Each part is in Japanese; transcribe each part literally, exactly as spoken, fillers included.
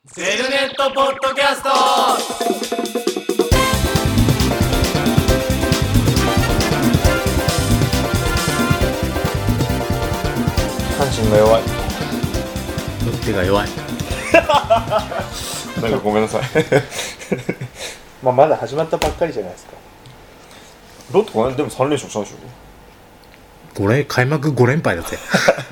ゼルネットポッドキャスト。 阪神が弱い。 ロッテが弱い。 なんかごめんなさい。 まあまだ始まったばっかりじゃないですか。 ロッテこれでもさん連勝したでしょ。 ご連開幕ご連敗だぜ。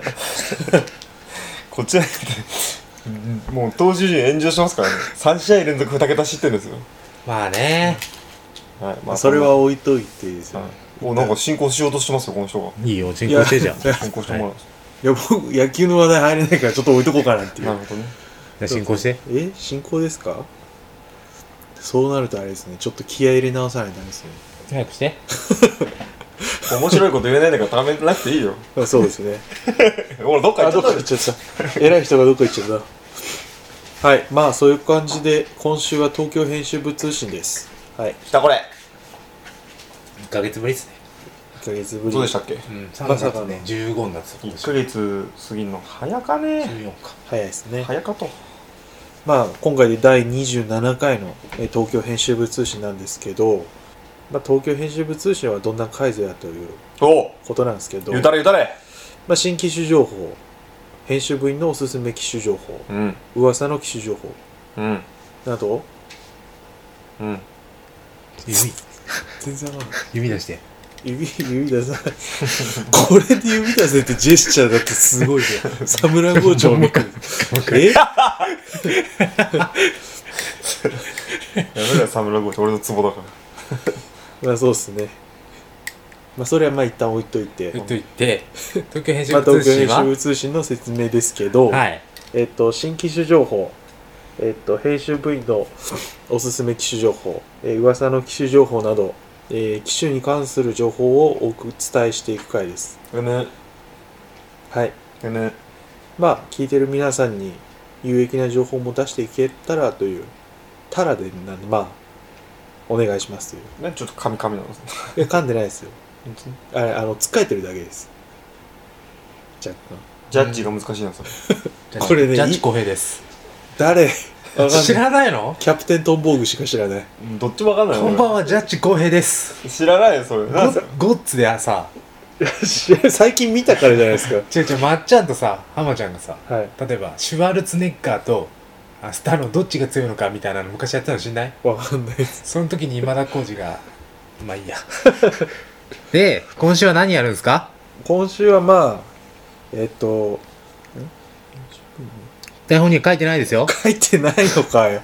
こっちなんてもう投手陣炎上しますからね。さん試合連続に桁失点ですよ。 まあね、 はい、まあそれは置いといてですよね。 はい、もうなんか進行しようとしてますよこの人が。 いいよ進行してじゃん。 進行してもらう。 いや僕野球の話題入れないからちょっと置いとこうかなっていう。 なるほどね。 じゃあ進行して。 え進行ですか。そうなるとあれですね、ちょっと気合い入れ直さないとダメですね。 早くして。 面白いこと言えないんだからためなくていいよ。 あそうですね。 俺どっか行あどっっちゃったか行っちゃった。偉い人がどっか行っちゃった。はい、まあそういう感じで今週は東京編集部通信です。はい、 来たこれ。 いっかげつぶりですね。 いっかげつぶり。 そうでしたっけ。 うん、さんまさかのがつねじゅうごになってた。 いっかげつ過ぎんの早かね。 じゅうよんか。 早いですね。 早かと。 まあ今回でだいにじゅうななかいのえー東京編集部通信なんですけど、まあ、東京編集部通信はどんな会ぞやというおうことなんですけど、 言うたれ言うたれ。 まあ、新機種情報、編集部員のおすすめ機種情報、 うん噂の機種情報うんなど、 うん指全然わかんない。 指出して。 指、指出さない。これで指出せってジェスチャーだってすごいね。サムライ包丁みたいな。えやめろよサムライゴー俺のツボだからまあそうっすね。まあそれはまあ一旦置いといて、 と言って東京編集まあ部通信は、 東京編集部通信の説明ですけど、 はいえっと、新機種情報、えっと、編集部員のおすすめ機種情報、えー、噂の機種情報など、えー、機種に関する情報をお伝えしていく回です。 うぬはい。 うぬまあ、聞いてる皆さんに有益な情報も出していけたらという、たらでなんで、まあ、お願いしますという。 ねちょっとカミカミなの。 いや、噛んでないですよ。あれ、あの、つっかえてるだけです。若干。 ジャッジが難しいなそれ。 じゃあこれねジャッジ公平です。 誰わかんない知らないの？ キャプテントンボーグしか知らない。 どっちもわかんないよこんばんは、ジャッジ公平です。 俺知らないよそれ。なんかゴッツでさ、 最近見たからじゃないですか。 違う違う、まっちゃんとさ、浜ちゃんがさ、 はい。 例えばシュワルツェネッガーとあスタローどっちが強いのかみたいなの昔やってたの知んない？ わかんないです。 その時に今田耕司がまあいいや。で今週は何やるんですか？ 今週はまあ、えっと、 台本には書いてないですよ。 書いてないのかよ。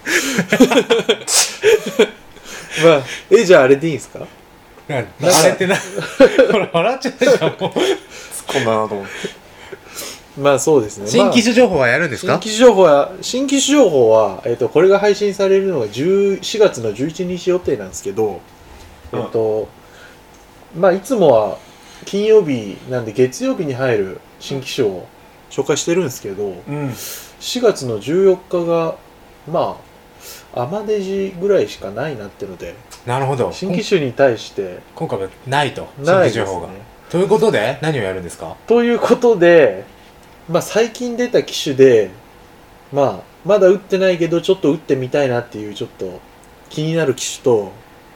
まあ、え、じゃああれでいいんですか？ あれってなほら笑っちゃったじゃんもう。 突っ込んだなと思って。 まあそうですね。 新機種情報はやるんですか？ まあ新機種情報は、新機種情報は、えっと、これが配信されるのがじゅうしがつのじゅういちにち予定なんですけど、えっと、まあいつもは金曜日なんで月曜日に入る新機種を紹介してるんですけど、 うんしがつのじゅうよっかがまあアマデジぐらいしかないなってので、 なるほど。 新機種に対して今回はないと、新ないです機種情報が。 ね。 ということで何をやるんですか？ ということで、まあ最近出た機種で、まあまだ打ってないけどちょっと打ってみたいなっていうちょっと気になる機種と、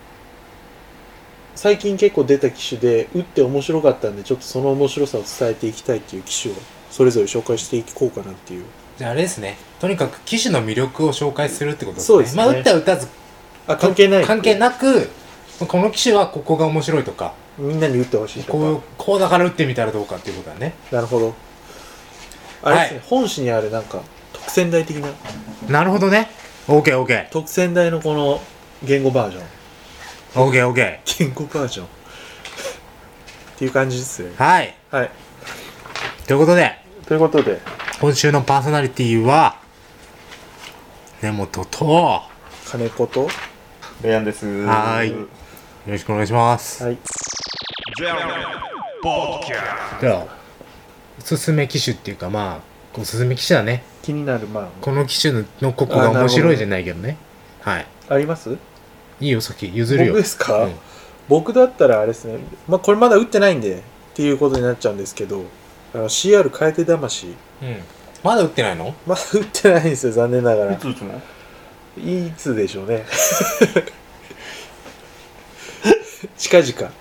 最近結構出た機種で打って面白かったんでちょっとその面白さを伝えていきたいっていう機種をそれぞれ紹介していこうかなっていう。 じゃああれですね、とにかく機種の魅力を紹介するってことですね。 そうですねまあ打った打たずあ、関係ない。 関係なく、この機種はここが面白いとか、 みんなに打ってほしいとか。 こうこうだから打ってみたらどうかっていうことだね。 なるほど。あれですね、 はい本誌にあるなんか特選台的ななるほどね。オーケーオーケー特選台のこの言語バージョン、 オーケーオーケ言語バージョンっていう感じですね。 ー。はい。 はい。 ということでということで、 今週のパーソナリティは根本とよ金子と、 レアンです。 はーいろしくお願いします。 はい。 ではおすすめ機種っていうかまあおすすめ機種だね。 気になる、まこの機種のここが面白いじゃないけどね。はい。 あ、あります？ いいよ先譲るよ。 僕ですか？ うん僕だったらあれですね、まあこれまだ打ってないんでっていうことになっちゃうんですけど、あの シーアール 変えて魂、 うん。 まだ売ってないの？ まだ売ってないんですよ、残念ながら。 いつ打つの？ いつでしょうね。近々 近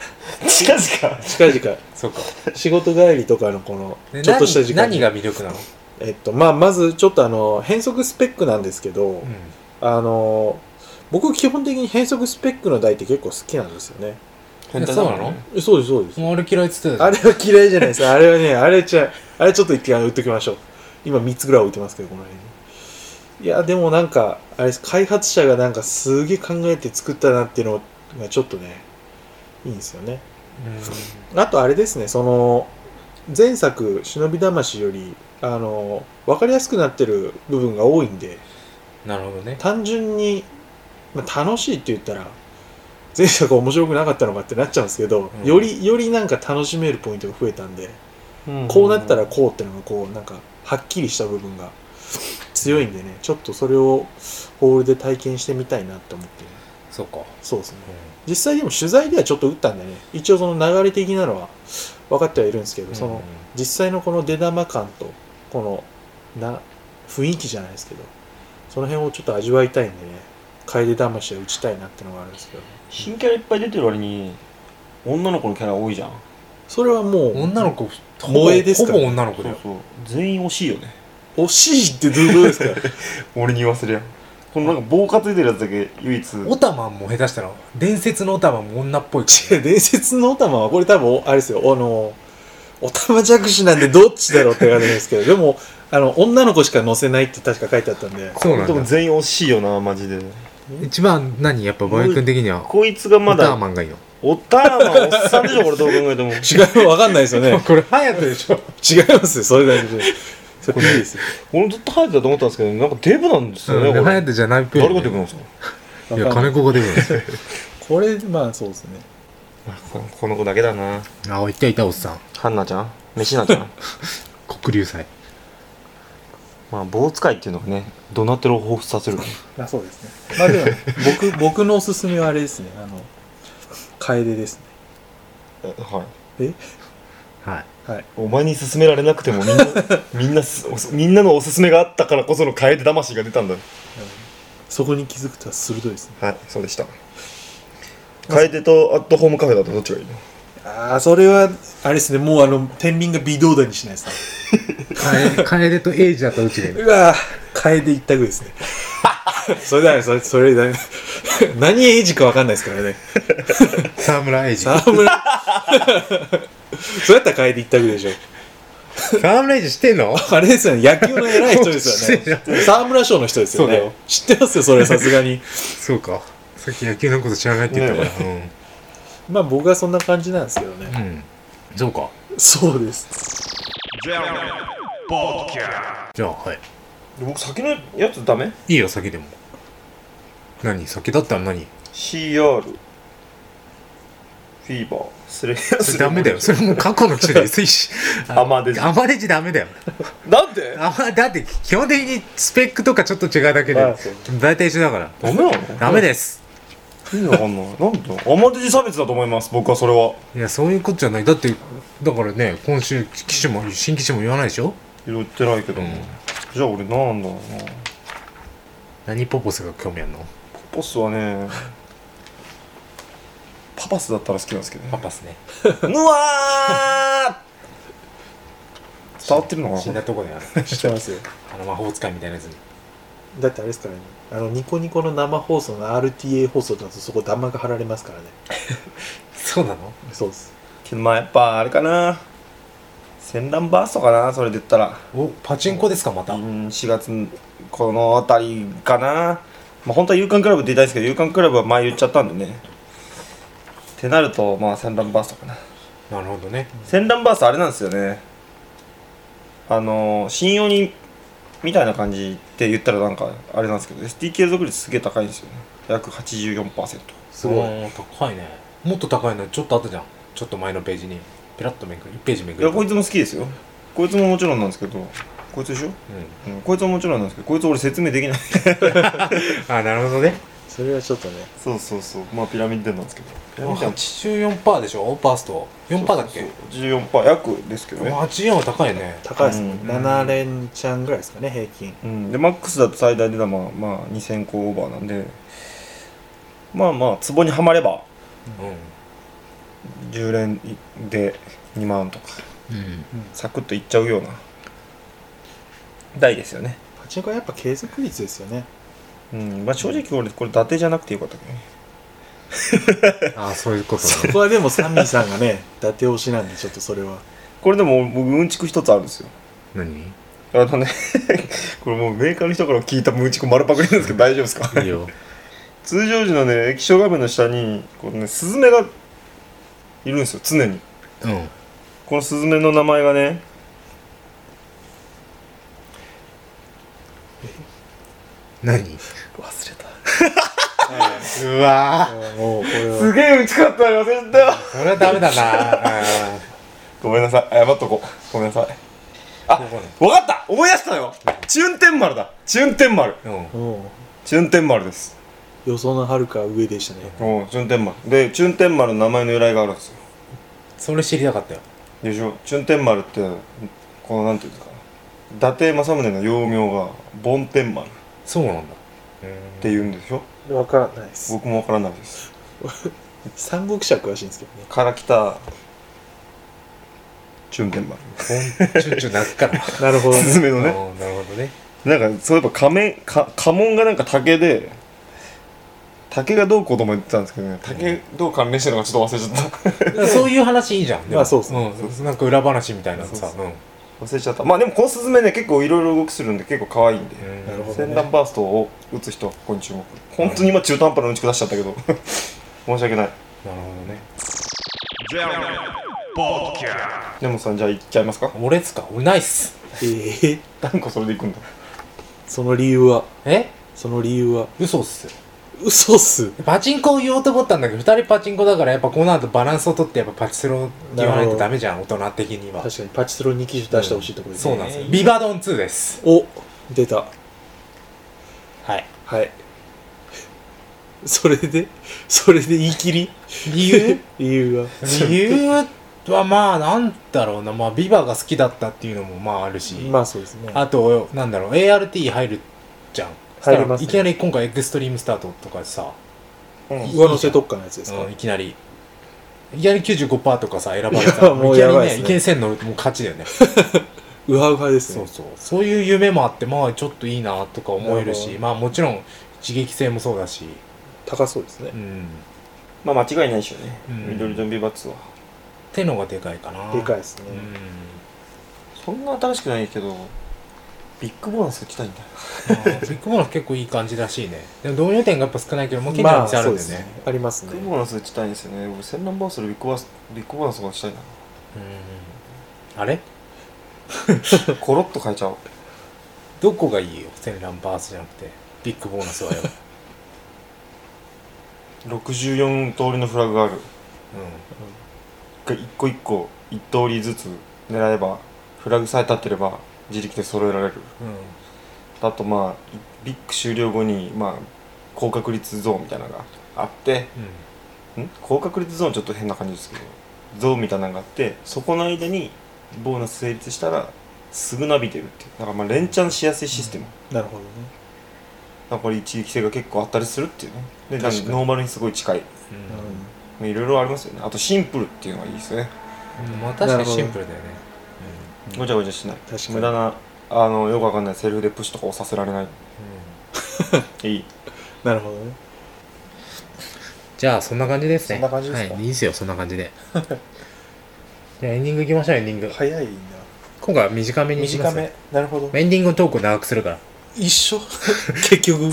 々 近々 そうか。 仕事帰りとかのこのでちょっとした時間に何何が魅力なの？ えっとまあまずちょっとあの変速スペックなんですけど、 うん。 あの僕基本的に変速スペックの台って結構好きなんですよね。 えそうなの？ えそうですそうです。 もうあれ嫌いっつってたあれは嫌いじゃないです。あれはね、あれちゃあれちょっと一回売っときましょう。今みっつぐらい置いてますけどこの辺に。いやでもなんかあれです、開発者がなんかすげえ考えて作ったなっていうのがちょっとねいいんですよね。あとあれですね、その前作忍び魂よりあの分かりやすくなってる部分が多いんで、 なるほどね。 単純に、まあ、楽しいって言ったら前作面白くなかったのかってなっちゃうんですけど、 うん、 よりよりなんか楽しめるポイントが増えたんで、うん、こうなったらこうってのがこうなんかはっきりした部分が強いんでね、ちょっとそれをホールで体験してみたいなって思って、ね、 そうか。 そうですね、うん、実際でも取材ではちょっと打ったんでね、一応その流れ的なのは分かってはいるんですけど、うん、その実際のこの出玉感とこのな雰囲気じゃないですけど、その辺をちょっと味わいたいんでね、楓魂は打ちたいなってのがあるんですけど、ね、 新キャラいっぱい出てる割に女の子のキャラ多いじゃん。 それはもう女の子萌えですから、ね、 ほぼ女の子だよ。 そうそう、全員惜しいよね。 惜しいってどういうことですか？ 俺に言わせりゃこのなんか棒担いでるやつだけ唯一。 オタマンも下手したら伝説のオタマンも女っぽいから、 ね、伝説のオタマはこれ多分あれですよ、あのオタマジャクシなんでどっちだろうって感じですけど、でもあの女の子しか載せないって確か書いてあったんで。 そうなんだ。 でも全員惜しいよなマジで。 一番何やっぱバイ君的にはこいつがまだオターマンがいいの？ オターマンおっさんでしょこれどう考えても。 違う、分かんないですよね。 これ隼人でしょ。 違いますよ、それだけで。それいいですよ。 俺ずっと隼人だと思ったんですけど、なんかデブなんですよね、 うん、 これ。 隼人じゃないっぽい、ね、 誰がデブなんですか？ いや金子がデブなんですよ。 これまあそうですね。 この子だけだな。 あ、いたいたおっさん。 ハンナちゃん、メシナちゃん。 黒竜祭。 まあ棒使いっていうのがね、ドナテロを彷彿させる。 あ、そうですね。まあでも僕僕のおすすめはあれですね、あの楓ですね。 はい。 え？ はい。 はい。 お前に勧められなくてもみんなみんなすみんなのおすすめがあったからこその楓魂が出たんだ。 そこに気づくとは鋭いですね。 はい、そうでした。楓とアットホームカフェだとどっちがいいの？ ああ、それはあれですね、もうあの天秤が微動だにしないですね。 楓とエイジだったらうちがいいの？ うわー、楓一択ですね。それだね、それそれだね。何エイジかわかんないですからね。 沢村エイジ。 沢村。そうやったら楓一択でしょ。 沢村エイジ知ってんの？ あれですよね、野球の偉い人ですよね。沢村賞の人ですよね。 そうだよ。 知ってますよ、それさすがに。 そうか。さっき野球のこと知らないって言ったから。 ね、まあ僕はそんな感じなんですけどね。 うん。うん。そうか。 そうです。 じゃあじゃあはい。 僕先のやつダメ？ いいよ先でも。何先だったら何？ シーアール フィーバースレイヤーそれダメだよ。それもう過去の口で薄いし。 アマデジアマデジダメだよ。 なんで？ あまだって基本的にスペックとかちょっと違うだけで、 まあそう大体一緒だから。 ダメなの？ ダメです。 意味わかんない。なんで？アマデジ差別だと思います。僕はそれは。 いやそういうことじゃない。だってだからね今週機種も新機種も言わないでしょ。 言ってないけども、 うん、 じゃあ俺なんだろうな。 何ポポスが興味あるの？ ポポスはねパパスだったら好きなんですけどね。 パパスね。 うわー伝わってるのかな。 死んだとこである。 知ってますよ。 あの魔法使いみたいなやつに。 だってあれですからね、あのニコニコの生放送の アールティーエー 放送だとそこ弾幕貼られますからね。 そうなの？ そうです。 けどまあやっぱあれかな、戦乱バーストかな、それで言ったら。 おパチンコですかまた？ うんしがつこのあたりかな。まあ本当は夕刊クラブって言いたいですけど、夕刊クラブは前言っちゃったんでね。ってなるとまあ戦乱バーストかな。 なるほどね。 戦乱バーストあれなんですよね、あの信用にみたいな感じって言ったらなんかあれなんですけど エスティー 継続率すげえ高いんですよね。約 はちじゅうよんパーセント。 すごい高いね。もっと高いのちょっとあったじゃん。ちょっと前のページにピラッとめくるいちページめくる。 いやこいつも好きですよ。こいつももちろんなんですけど、こいつでしょ、うんうん、こいつももちろんなんですけど、こいつ俺説明できない。 あ、なるほどね。 そそれはちょっとね。 そうそうそう、まあピラミッドなんですけど、ピラミッドははちじゅうよんパーセント でしょバースト よんパーセント だっけ。 そうそうそうじゅうよんパーセント約ですけどね。 はちじゅうよんは高いね。 高いですね、 うんなな連チャンぐらいですかね平均。 うん、でマックスだと最大でまあまあにせんこオーバーなんで、まあまあ壺にはまればうんじゅう連でにまんとかうんサクッといっちゃうような台ですよね。 パチンコはやっぱ継続率ですよね。 うん、まあ正直俺これ伊達じゃなくてよかったけどね。 ああそういうことそね。 こはでもサミーさんがね伊達推しなんでちょっとそれは。 これでも僕うんちく一つあるんですよ。 何あのねこれもうメーカーの人から聞いたうんちく丸パクリなんですけど大丈夫ですか？ いいよ。 通常時のね液晶画面の下にこのねスズメがいるんですよ常に。 うんこのスズメの名前がね何忘れた。 うわもうこれはすげえうんちくあったよ忘れてたよ。 それはダメだな。 ごめんなさい謝っとこう。ごめんなさい。あ、わかった思い出したよ。チュンテン丸だ。チュンテン丸。 うんもうチュンテン丸です。 予想のはるか上でしたね。 おうチュンテン丸でチュンテン丸の名前の由来があるんですよ。 それ知りたかったよ。 でしょ。チュンテン丸ってこのなんていうんですか、伊達政宗の幼名が梵天丸っそうなんだ。 ていうんでしょ。 わからないです。 僕もわからないです。 三国志は詳しいんですけどね。 から来たチュンテン丸。 ボンチュンチュン鳴くから。 なるほどね。 スズメのね。 うんなるほどね。 なんかそういえば仮面か家紋がなんか竹で竹がどうこうとも言ってたんですけどね、竹どう関連してるのかちょっと忘れちゃっただからそういう話いいじゃん。でもまあそうっすねうんなんか裏話みたいなのさ。 そう忘れちゃった。まあでもこのスズメね結構いろいろ動きするんで結構可愛いんで、 うんなるほど戦乱バーストを打つ人はここに注目。本当に今中途半端なうんちく出しちゃったけど申し訳ない。 なるほどね。 でもさんじゃあ行っちゃいますか。 俺っすか。俺ないっす。 ええ何個それで行くんだ。 その理由はえその理由は嘘っす。 嘘っす。 パチンコを言おうと思ったんだけど、二人パチンコだからやっぱこの後バランスを取ってやっぱパチスロ言わないとダメじゃん、大人的には。 確かにパチスロに機種出してほしいところですね。 そうなんですよ。ビバドンツーです。 お出た。 はい。 はい。それでそれで言い切り理由理由は理由はまあなんだろうな、まあビバが好きだったっていうのもまああるし、 まあそうですね。 あとなんだろう エーアールティー 入るじゃん。 入りますねいきなり今回エクストリームスタートとかさ、 うん上乗せ特化のやつですか。 うんいきなりいきなり きゅうじゅうごパーセント とかさ選ばれたらいやもういきなりやばいですねねいきなりせん乗るともう勝ちだよね。 ウハウハですね。 そうそうそういう夢もあってまあちょっといいなとか思えるし、 なるほどまあもちろん刺激性もそうだし、 高そうですねう。ん、 まあ間違いないでしょうね、 うん緑のビバツは。 ってのがでかいかな。 でかいですね。 うんそんな新しくないけどビッグボーナス打ちたいんだよ。 まあビッグボーナス結構いい感じらしいね。でも導入点がやっぱ少ないけどもう近所に店あるんだよね。 そうですね。ありますねビッ。グボーナス打ちたいんですよね。僕戦乱バーストでビッグボーナスビッグボーナスが打ちたいな。 うんあれコロッと変えちゃおう。 どこがいいよ戦乱バースじゃなくてビッグボーナスはよ。 ろくじゅうよん通りのフラグがある。 う一個一個一通りずつ狙えばフラグさえ立ってれば自力で揃えられる。 んうんあとまあビッグ終了後にまあ高確率ゾーンみたいなのがあってん高確率ゾーンちょっと変な感じですけどゾーンみたいなのがあって、そこの間にボーナス成立したらすぐナビ出るっていう、だからまあ連チャンしやすいシステム、 なるほどね。 だからこれ一撃性が結構あったりするっていうね。で確かにノーマルにすごい近い、 うんまあいろいろありますよね。あとシンプルっていうのがいいですね。 うんまあ確かにシンプルだよね。 ごちゃごちゃしない、 確かに無駄なあのよくわかんないセルフでプッシュとか押させられない、いい。 なるほどね。 じゃあそんな感じですね。 そんな感じですかはい、いいですよそんな感じで。じゃあエンディングいきましょう。エンディング早いな。 今回は短めにします。 短め。なるほど。 エンディングのトークを長くするから。 一緒結局。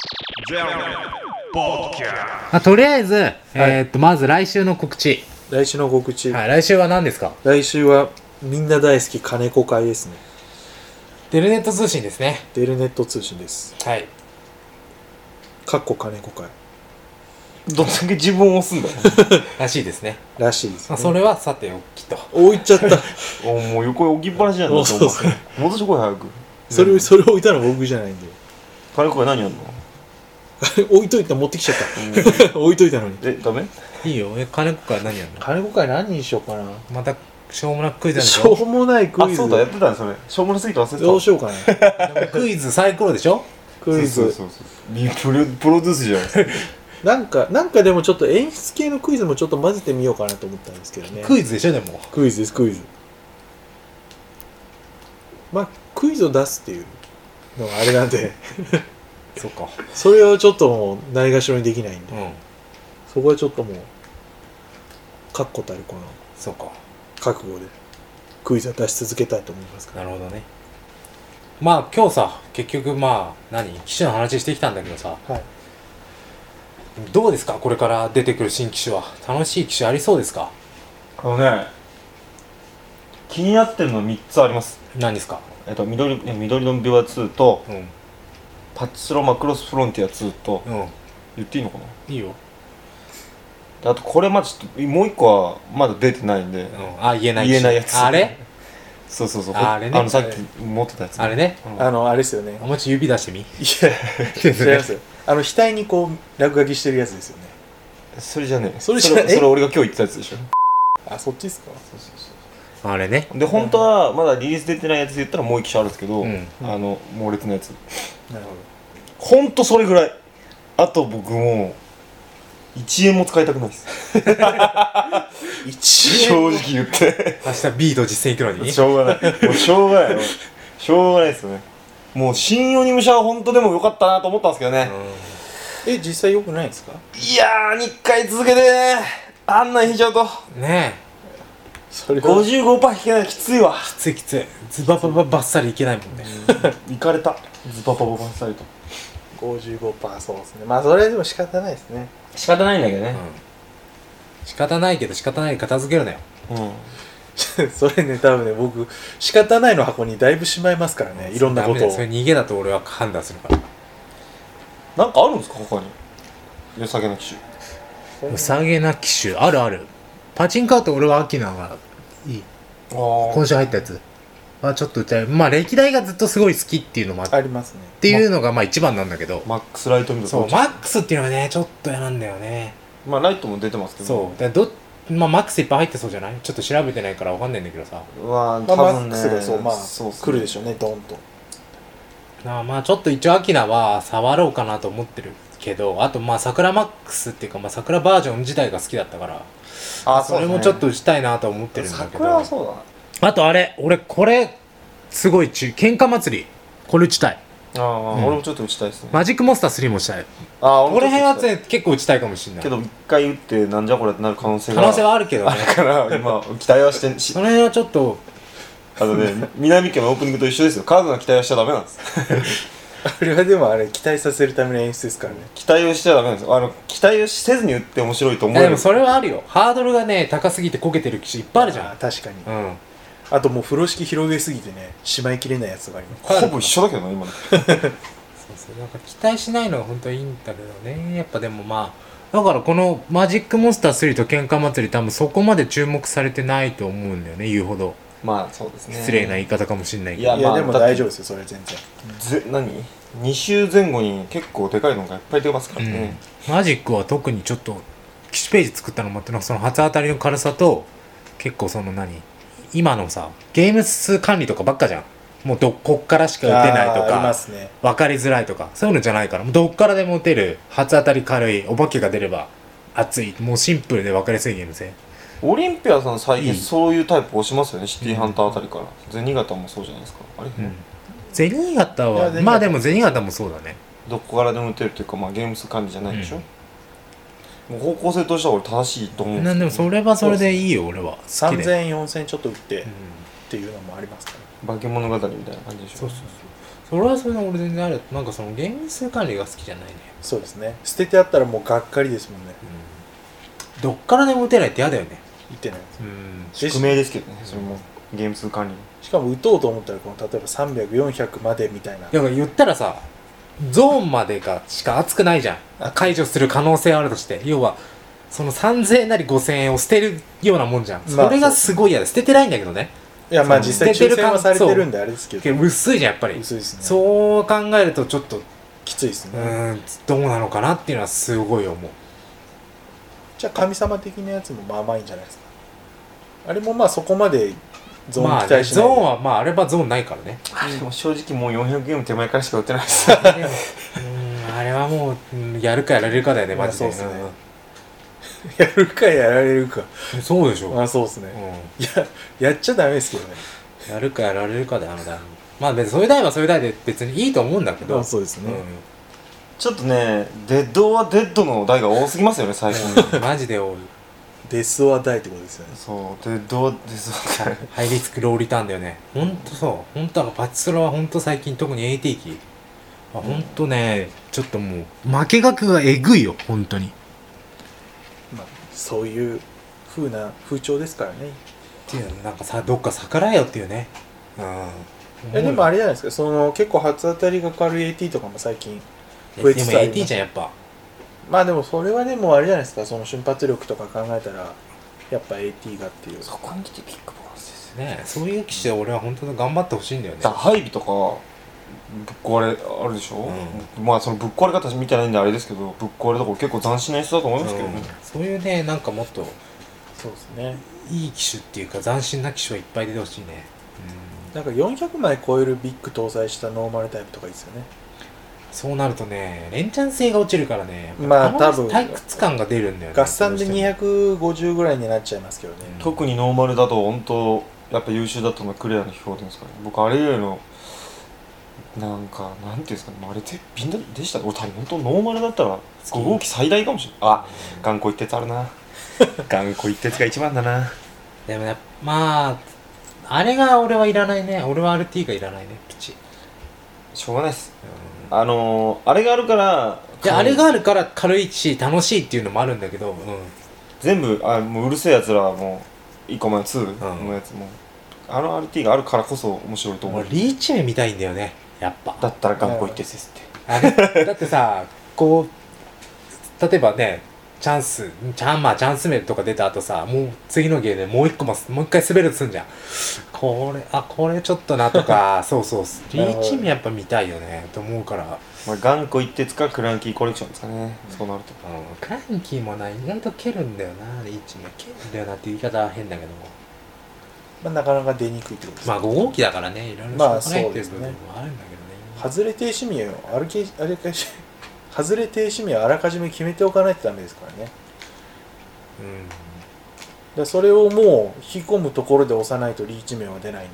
あとりあえず、えーっとまず来週の告知。 来週の告知。 はい、来週は何ですか？ 来週はみんな大好き金子会ですね。 デルネット通信ですね。 デルネット通信です。 はい。 かっこ金子会どんだけ自分を押すんだよらしいですね。 らしいですね。 まあ、それはさておきと。 置いちゃった。 おもう横に置きっぱなしじゃん。だってお前そうそう。 戻してこい早く。 それそれ置いたの僕じゃないんで。 金子が何やんの？ 置いといた持ってきちゃった置いといたのに。 えダメ？ いいよ。え金子会何やるの？ 金子会何にしようかな。 またしょうもなくクイズなんでししょ。 ょうもないクイズ。 あそうだやってたねそれ。しょうもなすぎて忘れてた。 どうしようかな。 でもクイズサイコロでしょ。 クイズ。 そうそうそうそうプロプロデュースじゃないですか。 なんかなんかでもちょっと演出系のクイズもちょっと混ぜてみようかなと思ったんですけどね。 クイズでしょでも。 クイズですクイズ。まあクイズを出すっていうのがあれなんでそっか。 それをちょっともうないがしろにできないんで、 うん。 そこはちょっともう確固たるこのそうか。 覚悟でクイズは出し続けたいと思いますから。 なるほどね。まあ今日さ結局まあ何機種の話してきたんだけどさ、 はい。 どうですかこれから出てくる新機種は。楽しい機種ありそうですか？ あのね気になってるのみっつあります。 何ですか？ えっと緑え緑のビワツーとうんパッチスロマクロスフロンティアツーとうん言っていいのかな。 いいよ。 であとこれまちょっともう一個はまだ出てないんで、 うんあ言えない機種。 言えないやつあれそうそうそうあれねあのさっき持ってたやつあれね。 うんあのあれですよね。 おもち指出してみ。 いや違いますよ。あの額にこう落書きしてるやつですよね。 それじゃねえそれじゃないそれそれ俺が今日言ってたやつでしょ。 あそっちですか。 そうそうそうあれね。 で本当はまだリリース出てないやつで言ったらもう一機種あるんですけど、 うんあの猛烈なやつなるほど。 ほんとそれぐらい。あと僕もういちえんも使いたくないです一正直言って明日ビート実践行くのに。 しょうがないもうしょうがないもうしょうがないですよね。もう新ヨニムシャは本当でも良かったなと思ったんですけどね、 え実際良くないですか。 いやーにかい続けてねあんなん引いちゃうとうんねそれはごじゅうごパーセント 引けないときついわ。 えきついきつい。ズババババッサリいけないもんね。 いかれたズババババッサリとごじゅうごパーセント そうですね。まあそれでも仕方ないですね。 仕方ないんだけどね仕方ないけど仕方ないで片付けるなよ。 うん、 それね多分ね僕仕方ないの箱にだいぶしまいますからね。いろんなことをダメだよそれ逃げだと俺は判断するから。 なんかあるんですか他に良さげな機種。 うさげな機種あるある。パチンカート俺はアキナがいい。 ああ今週入ったやつはちょっと歌いまあ歴代がずっとすごい好きっていうのもあっありますね。 ていうのがまあ一番なんだけど、 マックスライトミドそうマックスっていうのはねちょっと嫌なんだよね。 まあライトも出てますけどそうだどまあマックスいっぱい入ってそうじゃない。ちょっと調べてないからわかんないんだけどさ。 はまあ、マ多分ねックスがそうまあそうっすね来るでしょうねドンと。 なあまあちょっと一応アキナは触ろうかなと思ってるけど、あとまあ桜マックスっていうかまあ桜バージョン自体が好きだったからあそれもちょっと打ちたいなと思ってるんだけ桜はど。 そうだな。 あとあれ俺これすごい中喧嘩祭りこれ打ちたい。 ああ、 うん俺もちょっと打ちたいですね。 マジックモンスタースリーも打ちたい。 ああ、 この辺は打ちたいね結構打ちたいかもしれない。 けど一回打ってなんじゃこれってなる可能性が可能性はあるけどね。 だから今期待はしてしその辺はちょっとあのね南家のオープニングと一緒ですよ。過度な期待はしちゃダメなんですあれはでもあれ期待させるための演出ですからね。 期待をしちゃダメなんですよ。あの期待をせずに打って面白いと思える。 いやでもそれはあるよ。ハードルがね高すぎてこけてる機種いっぱいあるじゃん。 あ確かに。 うんあともう風呂敷広げすぎてねしまいきれないやつがあります。 ほぼ一緒だけどな今のそうそうなんか期待しないのが本当にいいんだけどね。やっぱでもまあだからこのマジックモンスタースリーと喧嘩祭り多分そこまで注目されてないと思うんだよね言うほど。 まあそうですね。 失礼な言い方かもしれないけど。 いやいや、 まあだってでも大丈夫ですよそれ全然。 ぜ何に週前後に結構でかいのがいっぱい出ますからうんね、 マジックは特にちょっと機種ページ作ったのもあってのその初当たりの軽さと結構その何今のさゲーム数管理とかばっかじゃん。もうどこっからしか打てないとあーありまかすね。 分かりづらいとかそういうのじゃないからもうどっからでも打てる初当たり軽いお化けが出れば熱いもうシンプルで分かりやすいゲーム性。 オリンピアさん最近いいそういうタイプ押しますよね。シティハンターあたりから銭形もそうじゃないですか。あれ、 うん銭形いやは銭形まあでも銭形もそうだね。 どこからでも打てるというか、まあ、ゲーム数管理じゃないでしょ、もう方向性としては俺正しいと思うんなんでもですけど、 それはそれでいいよ俺は好きで。 さんぜんよんせんちょっと打ってっうんていうのもありますから。 化け物語みたいな感じでしょ。 そうそうそうそれはそれで俺全然ある。なんかそのゲーム数管理が好きじゃないね。 そうですね。捨ててあったらもうがっかりですもんね。 うんどっからでも打てないって嫌だよね。 打ってないです。 うん宿命ですけどね、それもゲーム数管理の。 しかも打とうと思ったらこの例えばさんびゃく、よんひゃくまでみたいな。 だから言ったらさゾーンまでがしか熱くないじゃん。解除する可能性あるとして要はそのさんぜんえんなりごせんえんを捨てるようなもんじゃん。 まあそれがすごい嫌で捨ててないんだけどね。 いやまあそう実際抽選はされてるんであれですけど。 けど薄いじゃんやっぱり。 薄いですね。 そう考えるとちょっときついですね。 うーんどうなのかなっていうのはすごい思う。 じゃあ神様的なやつもまあまあいいんじゃないですか。あれもまあそこまでゾーンまあ、ね、 期待しないで、 ゾーンはまああれはゾーンないからね。 あでも正直もうよんひゃくゲーム手前からしか売ってないですでもうーんあれはもううんやるかやられるかだよねマジで。 まあそうっすねやるかやられるか。 うんそうでしょ。 まあそうですね、 ういややっちゃダメですけどね。 ん、やるかやられるかだよあの台。まあ別にそういう台はそういう台で別にいいと思うんだけど。 まあそうですね、 ちょっとねデッドはデッドの台が多すぎますよね最近うん、マジで多い。 デスオアダイってことですよね。 そうデッドはデッドはハイリスクローリターンだよね。ほんとそう。ほんとあのパチスロはほんと最近特に エーティー 機。あほんとね、ちょっともう負け額がえぐいよ、ほんとに。 まあそういう風な風潮ですからね。 っていうなんかさ、どっか逆らえよっていうね。うん。 えでもあれれじゃないですか、その結構初当たりがかかる エーティー とかも最近増でもえつつありエーティーます。 じゃんやっぱ。 まあでもそれはでもあれじゃないですか、その瞬発力とか考えたらやっぱ エーティー がっていう。 そこに来てピックボーナスですよねそういう機種で俺は本当に頑張ってほしいんだよね。 だから配備とかぶっ壊れあるでしょ、うん、まあそのぶっ壊れ方見てないんであれですけどぶっ壊れとか結構斬新な人だと思いますけどね、 うんそういうね、なんかもっとそうですね。 いい機種っていうか斬新な機種はいっぱい出てほしいね。 なんかよんひゃくまい超えるビッグ搭載したノーマルタイプとかいいですよね。 そうなるとね、連チャン性が落ちるからね、 まあ多分退屈感が出るんだよね。 合算でにひゃくごじゅうぐらいになっちゃいますけどね。 うん特にノーマルだと本当やっぱ優秀だったのはクレアの表現ですかね。僕あれよりのなんかなんていうんですかね、あれ絶品でした。俺多分本当ノーマルだったらご号機最大かもしれない。あ、頑固一徹あるな頑固一徹が一番だな。 でもね、まあ、あれが俺はいらないね。俺は アールティー がいらないね、プチ。 しょうがないです。あのー、あれがあるからで、あれがあるから軽いし、楽しいっていうのもあるんだけど、うん。 全部あもううるせえやつらはもういっこまえツーのやつも、あの アールティー があるからこそ面白いと思う。 俺、リーチ目見たいんだよね、やっぱ。 だったら頑固一徹ですって。 あれだってさ、こう、例えばね、チャンス、チャン、まあチャンスメとか出た後さ、もう次のゲームでもう一個も、もう一回滑るとすんじゃん。これ、あ、これちょっとなとか、そうそう、リーチ目やっぱ見たいよね、と思うから。 まあ、頑固一徹かクランキーコレクションですかね、うん、そうなると。 うん、クランキーもな、意外と蹴るんだよな、リーチ目。蹴るんだよなって言い方は変だけども。 まあ、なかなか出にくいってことですね。 まあご号機だからね、いろいろしょうがないっていう部分もあるんだけどね。 外れ停止名をあるけあれかし外れ停止名をあらかじめ決めておかないとダメですからね。 うん。 でそれをもう引き込むところで押さないとリーチ名は出ないんで、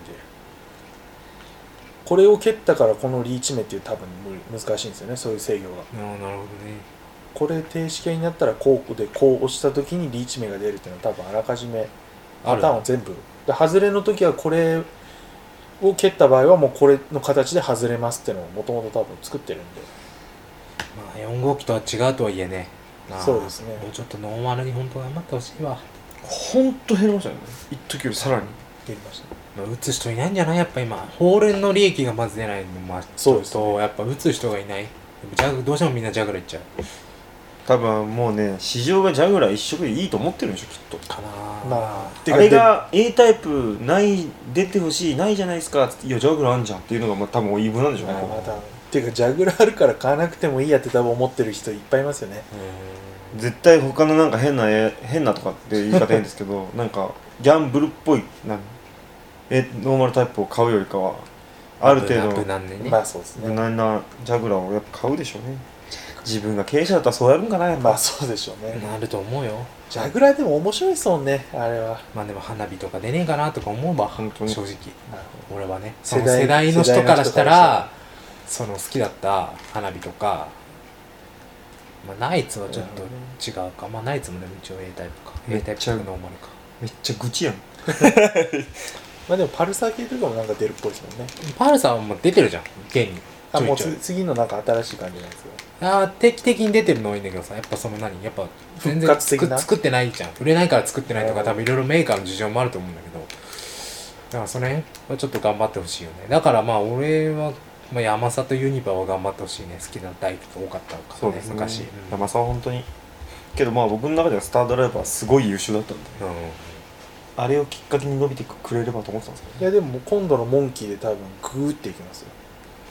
これを蹴ったからこのリーチ名っていう多分無理難しいんですよね、そういう制御が。 ああ、なるほどね。 これ停止形になったらこうでこう押した時にリーチ名が出るっていうのは多分あらかじめパターンを全部で、外れの時はこれを蹴った場合はもうこれの形で外れますっていうのをもともと多分作ってるんで。 まあよん号機とは違うとはいえね。 そうですね。 もうちょっとノーマルに本当頑張ってほしいわ。 ほんと減りましたよね、一時よりさらに減りました。 まあ、打つ人いないんじゃないやっぱ今。ホールの利益がまず出ないのもあって、 そうですねとやっぱ打つ人がいない。ジャグどうしてもみんなジャグラーいっちゃう。 多分もうね市場がジャグラー一色でいいと思ってるんでしょきっと。 かなぁ。 まあ、 あれが A タイプない出てほしいないじゃないですかっつっていやジャグラーあんじゃんっていうのがまあ多分言い分なんでしょうね。 まあ、またっていうかジャグラーあるから買わなくてもいいやって多分思ってる人いっぱいいますよね。 絶対他のなんか変な絵変なとかって言い方変ですけどなんかギャンブルっぽいなんえノーマルタイプを買うよりかはある程度無難でね。 まあそうですね。 無難なジャグラーをやっぱ買うでしょうね。自分が経営者だったらそうやるんかなやっぱ。 まあそうでしょうね。 なると思うよ。 ジャグラーでも面白いですもんね、あれは。 まあでも花火とか出ねえかなとか思うわ、 本当に正直。 なるほ俺はね、その世代世代の人からした世代の人からら、その好きだった花火とか、まあナイツはちょっと違うか。まあナイツもでも一応 A タイプか。 め A っちゃタイプかノーマルか。 めっちゃ愚痴やん。 まあでもパルサー系とかもなんか出るっぽいですもんね。 パールさんはもう出てるじゃん、現に。 あ、もうちょいちょいつ次のなんか新しい感じなんですよ。 あー定期的に出てるの多いんだけどさ、やっぱその何やっぱ全然復活的な作作ってないじゃん。売れないから作ってないとかうん多分いろいろメーカーの事情もあると思うんだけど、だからその辺はちょっと頑張ってほしいよね。だからまあ俺は、まあ、山里ユニバは頑張ってほしいね。好きな大工が多かったからね、 そうですね昔。うん山沢は本当にけどまあ僕の中ではスタードライバーすごい優秀だったんであれをきっかけに伸びてくれればと思ってたんですけどいやでも今度のモンキーで多分グーっていきますよ。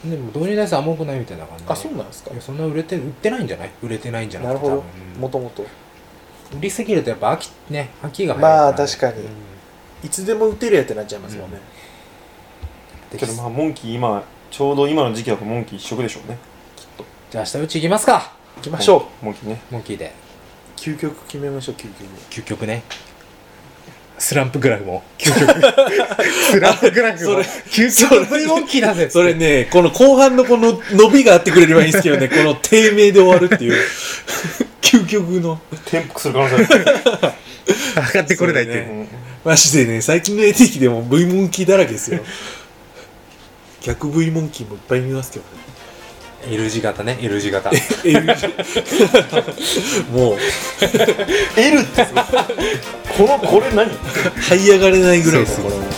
でも導入台数甘くないみたいな感じで。 あ、そうなんですかい。やそんな売れて売ってないんじゃない売れてないんじゃなくてなるほど多分うんもともと売りすぎるとやっぱ飽きね飽きが早いまあらね確かにうんいつでも打てるやってなっちゃいますもんね、 でけどまあモンキー今ちょうど今の時期だとモンキー一色でしょうねきっと。 じゃあ明日うち行きますか行きましょう。 モンキーね。 モンキーで究極決めましょう。究極究極ねスランプグラフも究極スランプグラフもそれ究極 V モンキーだぜそれね、この後半のこの伸びがあってくれればいいんですけどね、この低迷で終わるっていう究極の転覆する可能性ある。 上がってこれないっていう、 ねマジでね、最近の エーティー 機でも V モンキーだらけですよ。逆 V モンキーもいっぱい見ますけどね。 L 字型ね L 字型 L 字もう L ってこのこれ何這い上がれないぐらいですそうそうこれも